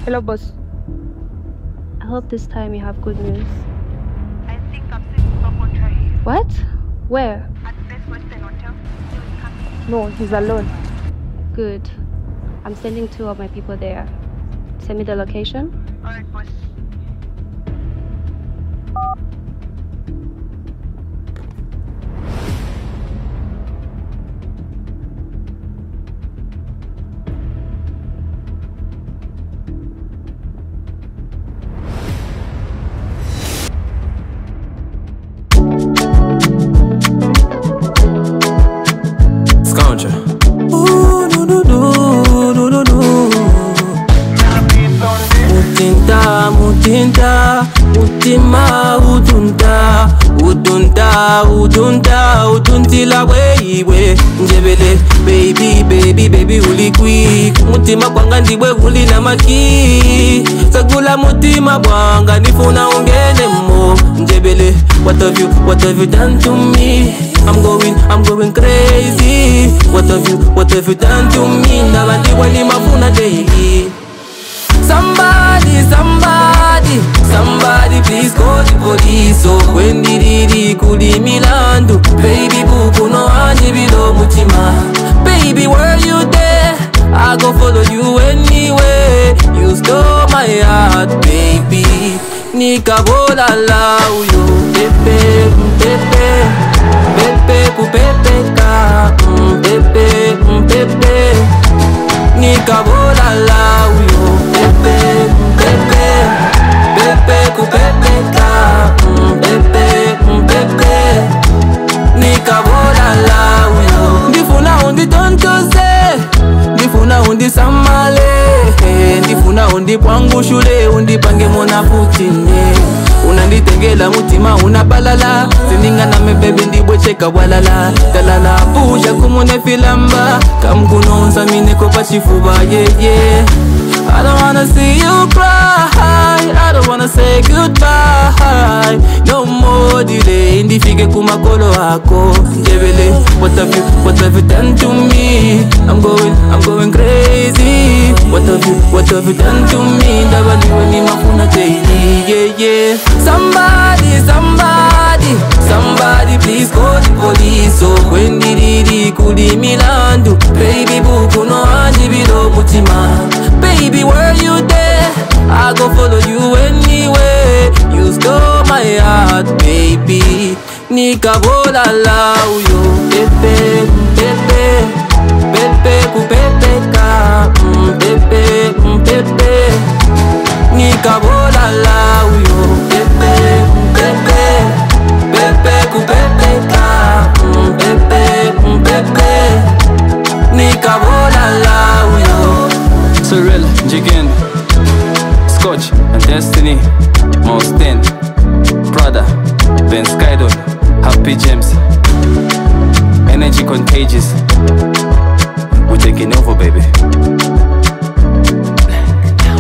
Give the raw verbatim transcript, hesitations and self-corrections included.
Hello, boss. I hope this time you have good news. I think I'm seeing someone try here. What? Where? At Best Western Hotel. He was coming. No, he's alone. Good. I'm sending two of my people there. Send me the location. Alright, boss. Ooh, no, no, no, no, no, no. Mutinta, mutinta, mutima, udunta, udunta, udunta, uduntila weiwe. Njebele, baby, baby, baby, uli quick. Mutima kwanga ndiwe uli na maki. Sagula mutima bwanga nifuna ungene mo. Njebele, what have you, what have you done to me? I'm going, I'm going crazy. What have you, what have you done to me? Nabandi wali mafuna daily. Somebody, somebody, somebody please call the police. So when did it kuli milandu? Baby buku no anje bilo mutima. Baby were you there? I go follow you anyway. You stole my heart, baby. Nikabola la uyo, pepe, pepe. Pepe ku pepe ka, mm, pepe, mm, pepe. Nikabola la uyo, pepe, mm, pepe. Pepe ku pepe ka, mm, pepe, mm, pepe. Nikabola la uyo. Ndifuna undi tontoze, ndifuna undi samale, ndifuna undi pwangu shule, undi pange mona putine. Unanditengela mutima unabalala, sindinga na mebebe ndibwecheka walala. Talala pusha kumune filamba, kamkunonsa mineko pachifuba, yeah, yeah. I don't wanna see you cry, I don't wanna say goodbye. No more delay, ndifike kumakolo hako. Njebele, what have you, what have you done to me? I'm going, I'm going crazy. What have you, what have you done to me? Ndabani wani mafuna daily, yeah, yeah. Somebody, somebody, somebody please call the police. So when did it kuli milandu? Baby buku no anje bilo mutima. Baby were you there? I go follow you anyway. You stole my heart, baby. Nikabola la uyo, pepe, pepe. Pepe ku pepe ka, mm, pepe, mm, pepe. Nikabola la uyo, pepe, mm, pepe. Pepe ku pepe ka, mm, pepe, mm, pepe. Nikabola la uyo. Cyril, Jigin, Scotch and Destiny, Moustin, Prada, Ben Skydon, Happy James, Energy Contagious. We're taking over, baby.